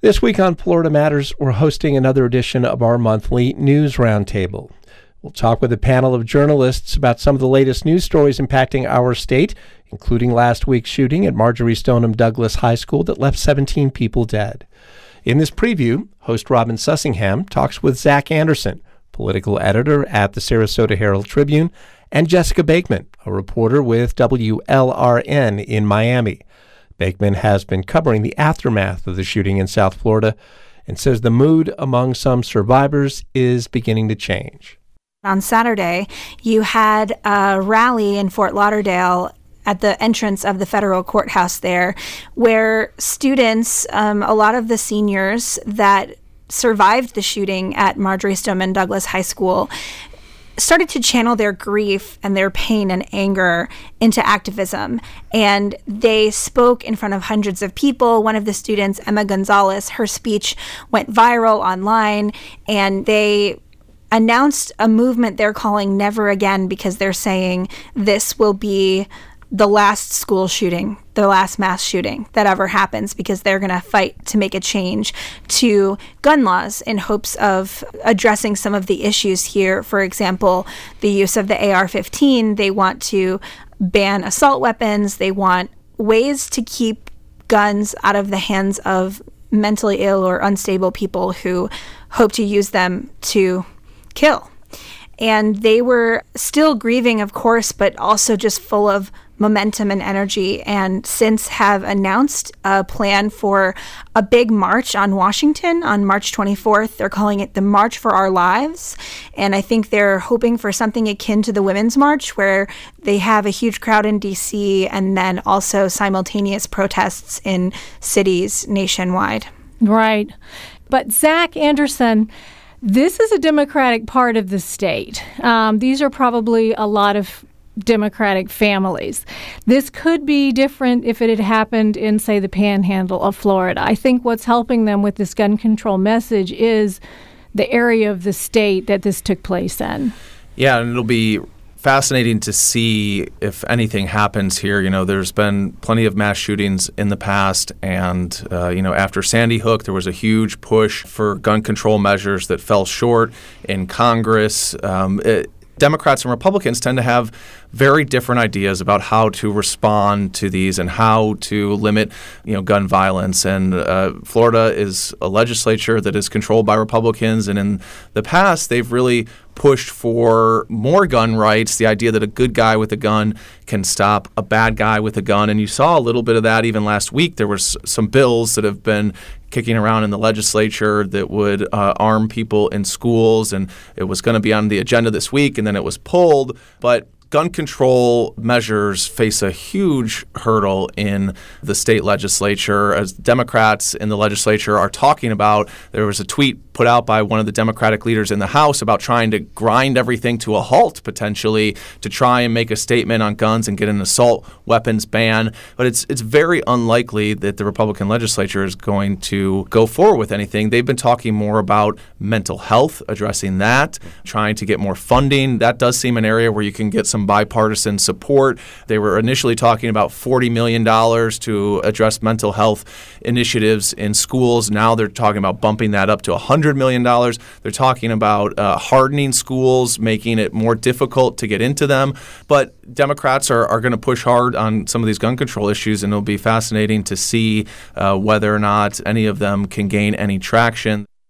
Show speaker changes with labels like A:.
A: This week on Florida Matters, we're hosting another edition of our monthly News Roundtable. We'll talk with a panel of journalists about some of the latest news stories impacting our state, including last week's shooting at Marjory Stoneman Douglas High School that left 17 people dead. In this preview, host Robin Sussingham talks with Zach Anderson, political editor at the Sarasota Herald Tribune, and Jessica Bakeman, a reporter with WLRN in Miami. Bakeman has been covering the aftermath of the shooting in South Florida and says the mood among some survivors is beginning to change.
B: On Saturday, you had a rally in Fort Lauderdale at the entrance of the federal courthouse there, where students, a lot of the seniors that survived the shooting at Marjory Stoneman Douglas High School, started to channel their grief and their pain and anger into activism. And they spoke in front of hundreds of people. One of the students, Emma Gonzalez, her speech went viral online, and they announced a movement they're calling Never Again, because they're saying this will be the last school shooting, the last mass shooting that ever happens, because they're going to fight to make a change to gun laws in hopes of addressing some of the issues here. For example, the use of the AR-15. They want to ban assault weapons. They want ways to keep guns out of the hands of mentally ill or unstable people who hope to use them to kill. And they were still grieving, of course, but also just full of momentum and energy, and since have announced a plan for a big march on Washington on March 24th. They're calling it the March for Our Lives, and I think they're hoping for something akin to the Women's March, where they have a huge crowd in D.C. and then also simultaneous protests in cities nationwide.
C: Right. But Zach Anderson, this is a Democratic part of the state. These are probably a lot of Democratic families. This could be different if it had happened in, say, the Panhandle of Florida. I think what's helping them with this gun control message is the area of the state that this took place in.
D: Yeah, and it'll be fascinating to see if anything happens here. You know, there's been plenty of mass shootings in the past, and, after Sandy Hook, there was a huge push for gun control measures that fell short in Congress. Democrats and Republicans tend to have very different ideas about how to respond to these and how to limit, gun violence. And Florida is a legislature that is controlled by Republicans, and in the past, they've really pushed for more gun rights, the idea that a good guy with a gun can stop a bad guy with a gun. And you saw a little bit of that even last week. There was some bills that have been kicking around in the legislature that would arm people in schools, and it was going to be on the agenda this week, and then it was pulled. But gun control measures face a huge hurdle in the state legislature, as Democrats in the legislature are talking about. There was a tweet put out by one of the Democratic leaders in the House about trying to grind everything to a halt, potentially, to try and make a statement on guns and get an assault weapons ban. But it's very unlikely that the Republican legislature is going to go forward with anything. They've been talking more about mental health, addressing that, trying to get more funding. That does seem an area where you can get some bipartisan support. They were initially talking about $40 million to address mental health initiatives in schools. Now they're talking about bumping that up to $100 million. They're talking about hardening schools, making it more difficult to get into them. But Democrats are going to push hard on some of these gun control issues, and it'll be fascinating to see whether or not any of them can gain any traction.